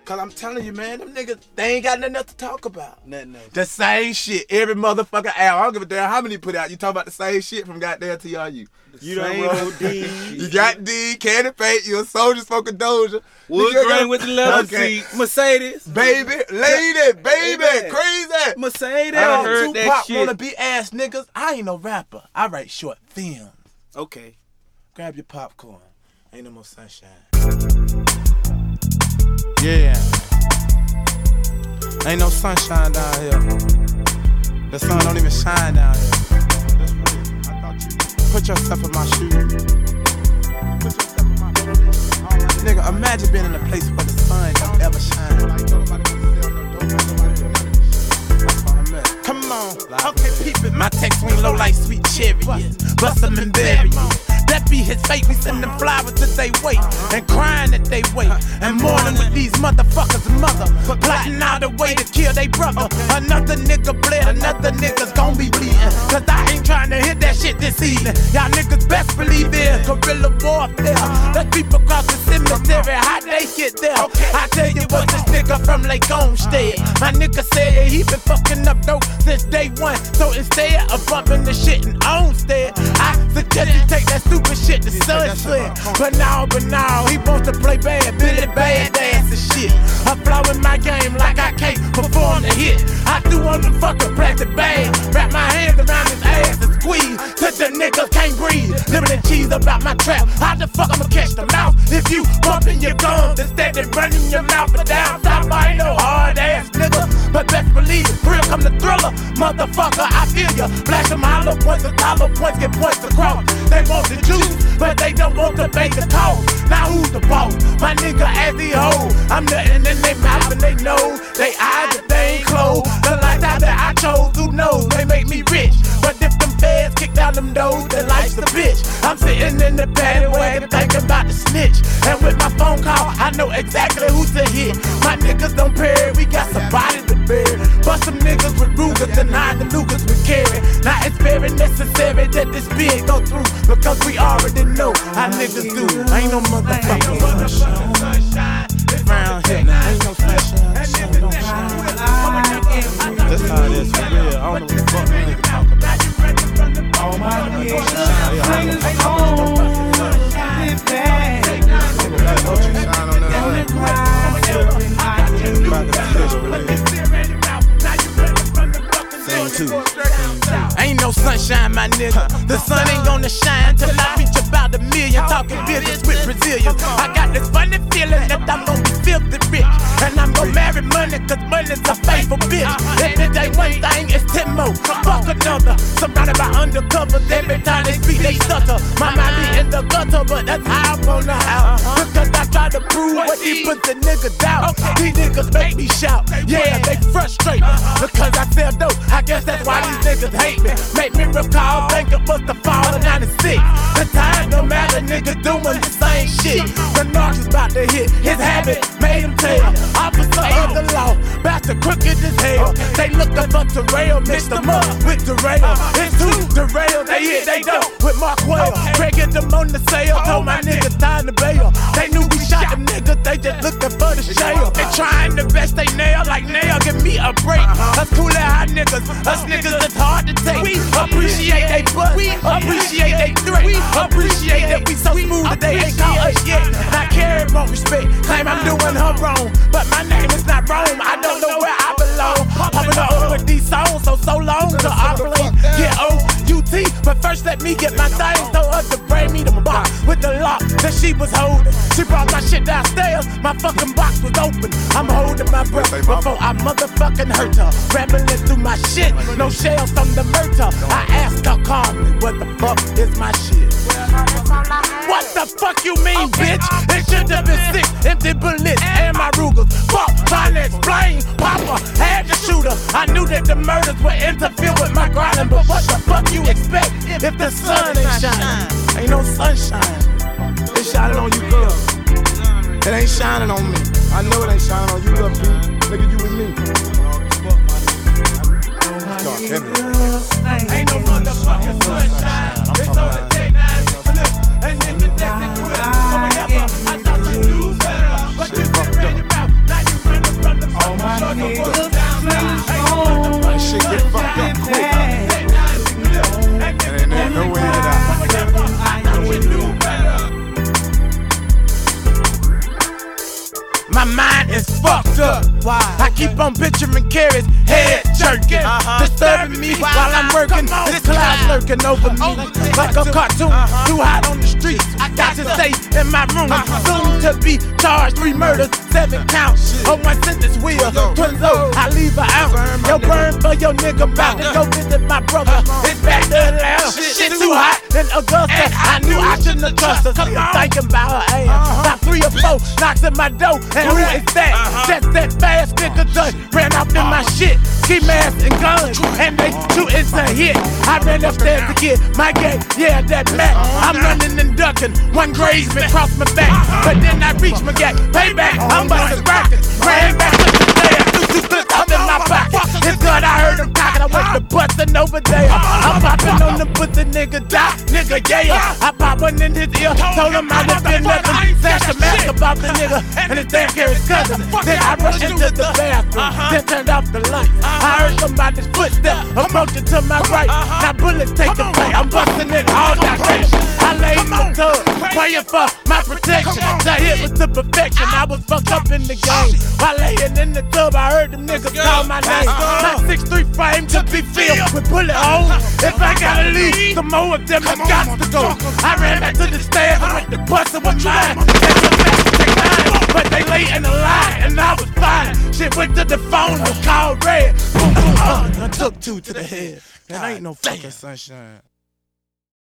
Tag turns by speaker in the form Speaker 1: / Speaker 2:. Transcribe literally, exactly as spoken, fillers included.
Speaker 1: Cause I'm telling you, man, them niggas, they ain't got nothing else to talk about.
Speaker 2: Nothing else.
Speaker 1: The same shit. Every motherfucker album. I don't give a damn how many put out. You talk about the same shit from goddamn T R U.
Speaker 2: You done rolled D.
Speaker 1: You got D, Candy Paint, you a soldier smoking Doja.
Speaker 2: Wood grain with the leather
Speaker 1: okay.
Speaker 2: seat. Mercedes.
Speaker 1: Baby, lady, baby,
Speaker 2: baby.
Speaker 1: Crazy.
Speaker 2: Mercedes.
Speaker 1: I
Speaker 2: I heard that
Speaker 1: Tupac
Speaker 2: shit.
Speaker 1: wanna be ass niggas. I ain't no rapper. I write short films.
Speaker 2: Okay.
Speaker 1: Grab your popcorn. Ain't no more sunshine. Yeah. Ain't no sunshine down here. The sun don't even shine down here. That's real. I thought you put yourself in my shoes. Put yourself in my shoes. Nigga, imagine being in a place where the sun don't ever shine. Come on, okay, peep it. My text swing low like sweet chariots. Bust them and bury it. That be his fate. We send them flowers that they wait and crying that they wait and mourning with these motherfuckers' mother, plotting out a way to kill they brother. Another nigga bled, another nigga's gon' be bleeding. Cause I ain't trying to hit that shit this evening. Y'all niggas best believe there's guerrilla warfare. Let's people across the cemetery, how they get there. I tell you what, this nigga from Lake Olmsted, my nigga said he been fucking up dope since day one. So instead of bumping the shit in Olmsted, I suggest you take that stupid shit to Sunset. But now, but now, he wants to play bad, Billy Bad ass and shit. I flow in my game like I can't perform the hit. I do on the fucking plastic bag, wrap my hands around his ass and squeeze till the niggas can't breathe. Living the cheese about my trap. How the fuck I'ma catch the mouse if you bumping your gums instead of running your mouth? But down south I ain't no hard ass nigga, but best believe it, real come the thriller. Motherfucker, I feel ya. Flash them hollow points and dollar points get points across. They want the juice, but they don't want to pay the cost. Now who's the boss? My nigga as the hoe. I'm nothing in they mouth and they know. They eyes that they ain't closed. The lifestyle that I chose, who knows? They make me rich. But if them feds kick down them doors, then life's the bitch. I'm sitting in the paddy wagon thinking about the snitch. And with my phone call, I know exactly who to hit. My niggas don't pay, we got somebody to bury. Bust some niggas with Rugers, deny the Lucas we carry. Now it's very necessary that this bid go through, because we already know how niggas do. Ain't no motherfucking sunshine around here. Ain't no sunshine, sun don't shine. That's how it is for real. I don't know what the fuck niggas talk about. All my niggas singers home, live back. Don't you shine on that Ain't no sunshine, my nigga. The sun ain't gonna shine till I reach about a million. Talking business with Brazilians. I got this funny feeling that I'm gonna be filthy rich, and I'm gonna marry money, cause money's a faithful bitch. If it ain't one thing, it's ten more. Fuck another. Surrounded by undercovers, every time they speak, they stutter. My mind be in the gutter, but that's how I'm on the house. Because I try to prove what these pussy niggas doubt. These niggas make me shout. Yeah, they frustrate me because I sell dope. I guess that's why these niggas hate me. Make me recall, think it was the fall of ninety-six. The time don't matter, nigga doing the same shit. The narc's about to hit, his habit made him tell. Officer of the law, bastard crooked as hell. They looked up for Terrell, mixed them up with Derail. It's two Derail, they hit, they don't with Mark Whale. Breaking them on the sale, told my niggas time to bail. They knew we shot them niggas, they just looking for the shale. They trying the best they nail, like nail, give me a break. Us cool at hot niggas, us niggas that's hard to take. We appreciate they butt, we appreciate they threat. We appreciate that we so smooth that they ain't caught us yet. Not caring about respect, claim I'm doing her wrong, but my name is not Rome. I don't know where I belong. Popping up with these songs, so so long to operate. Yeah, O U T, but first let me get my thing. Told her to bring me the box with the lock that she was holding. She brought my shit downstairs, my fucking box was open. I'm holding my breath before I motherfucking hurt her. Rambling through my shit, no shells from the murder. I asked her calmly, what the fuck is my shit? What the fuck you mean, bitch? It should have been six empty bullets and my Rugers. Fuck, trying to explain. Papa had to shoot her. I knew that the murders would interfere with my grinding, but what the fuck you expect if the sun ain't shining? Ain't no sunshine. It's shining on you, girl. It ain't shining on me. I know it ain't shining on you, little B. Nigga, you with me. Ain't no motherfucking sunshine. It's on the day now. And if the next quit, I thought you knew better, but you didn't read your mouth. Now you mind is fucked up.
Speaker 2: Why?
Speaker 1: I keep on picturing Carrie's head jerking,
Speaker 2: Uh-huh.
Speaker 1: disturbing me while I'm working. This cloud lurking over me like a cartoon. Too hot on the streets. I got to stay in my room. Soon to be charged, three murders, seven counts. Oh, one sentence wheel, twins oh, I leave her out. Yo, burn for your nigga, bout to go visit my brother. It's back to Atlanta. Shit too hot in Augusta. I knew I shouldn't have trusted her. Thinking about her ass. About three or four knocks at my door. And who is that? Just that fast nigga done ran off in my shit. Ski mask and guns, and they shootin' to hit. I ran upstairs to get my gang, yeah, that Mac. I'm running and ducking, one grazement cross my back. But then I reach my gap, payback, I'm bustin' brackets. Ran back to the stairs, two slips up in my pocket. It's good, I heard him cockin', I went to bustin' over there. I'm poppin' on the but the nigga die, nigga, yeah. I pop one in his ear, told him I would be nothing. Sash a mask about the nigga, and his damn Carrie's cousin. Then I rushed into the bathroom, then turned off the lights. I heard somebody's footsteps approaching to my right. Now bullets take the play, I'm busting it all directions. I laid in the tub, praying for my protection. That hit was to perfection, I was fucked up in the game. While laying in the tub, I heard them niggas call my name. My six three frame to be filled with bullet holes. If I gotta leave, some more of them have got to go. I ran back to the stairs, I went to bustin' with mine. But they lay in the line, and I was fine. Shit went to the phone and called red. Boom, boom, uh, I took two to the head. And ain't no fucking sunshine.